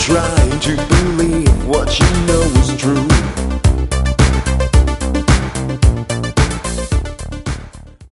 trying to believe what you know is true.